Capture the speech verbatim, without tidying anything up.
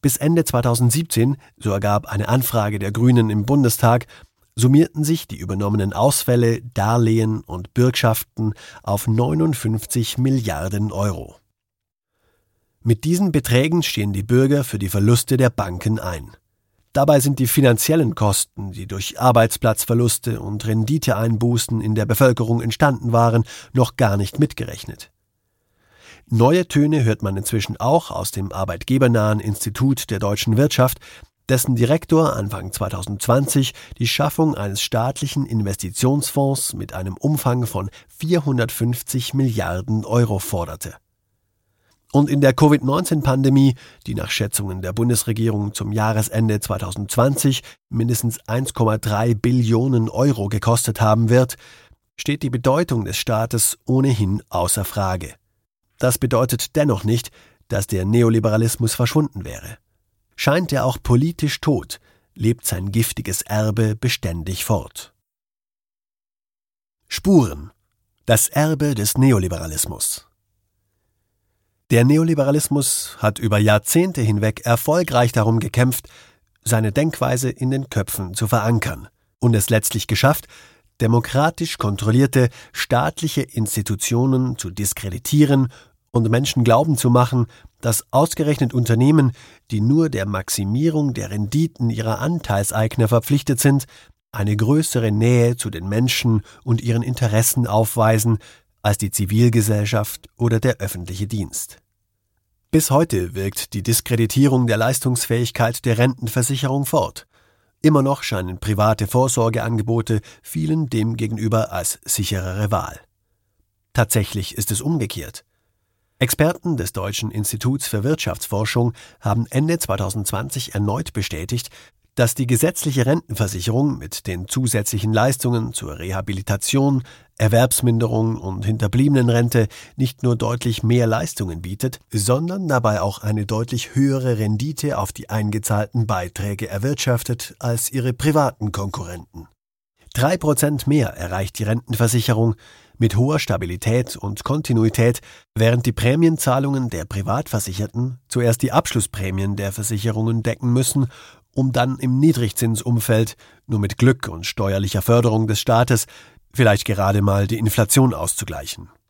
Bis Ende zweitausendsiebzehn, so ergab eine Anfrage der Grünen im Bundestag, summierten sich die übernommenen Ausfälle, Darlehen und Bürgschaften auf neunundfünfzig Milliarden Euro. Mit diesen Beträgen stehen die Bürger für die Verluste der Banken ein. Dabei sind die finanziellen Kosten, die durch Arbeitsplatzverluste und Renditeeinbußen in der Bevölkerung entstanden waren, noch gar nicht mitgerechnet. Neue Töne hört man inzwischen auch aus dem arbeitgebernahen Institut der deutschen Wirtschaft, dessen Direktor Anfang zweitausendzwanzig die Schaffung eines staatlichen Investitionsfonds mit einem Umfang von vierhundertfünfzig Milliarden Euro forderte. Und in der Covid neunzehn Pandemie, die nach Schätzungen der Bundesregierung zum Jahresende zweitausendzwanzig mindestens eins Komma drei Billionen Euro gekostet haben wird, steht die Bedeutung des Staates ohnehin außer Frage. Das bedeutet dennoch nicht, dass der Neoliberalismus verschwunden wäre. Scheint er auch politisch tot, lebt sein giftiges Erbe beständig fort. Spuren. Das Erbe des Neoliberalismus. Der Neoliberalismus hat über Jahrzehnte hinweg erfolgreich darum gekämpft, seine Denkweise in den Köpfen zu verankern und es letztlich geschafft, demokratisch kontrollierte staatliche Institutionen zu diskreditieren und Menschen glauben zu machen, dass ausgerechnet Unternehmen, die nur der Maximierung der Renditen ihrer Anteilseigner verpflichtet sind, eine größere Nähe zu den Menschen und ihren Interessen aufweisen als die Zivilgesellschaft oder der öffentliche Dienst. Bis heute wirkt die Diskreditierung der Leistungsfähigkeit der Rentenversicherung fort. Immer noch scheinen private Vorsorgeangebote vielen demgegenüber als sicherere Wahl. Tatsächlich ist es umgekehrt. Experten des Deutschen Instituts für Wirtschaftsforschung haben Ende zweitausendzwanzig erneut bestätigt, dass die gesetzliche Rentenversicherung mit den zusätzlichen Leistungen zur Rehabilitation, Erwerbsminderung und Hinterbliebenenrente nicht nur deutlich mehr Leistungen bietet, sondern dabei auch eine deutlich höhere Rendite auf die eingezahlten Beiträge erwirtschaftet als ihre privaten Konkurrenten. Drei Prozent mehr erreicht die Rentenversicherung mit hoher Stabilität und Kontinuität, während die Prämienzahlungen der Privatversicherten zuerst die Abschlussprämien der Versicherungen decken müssen, um dann im Niedrigzinsumfeld nur mit Glück und steuerlicher Förderung des Staates vielleicht gerade mal die Inflation auszugleichen.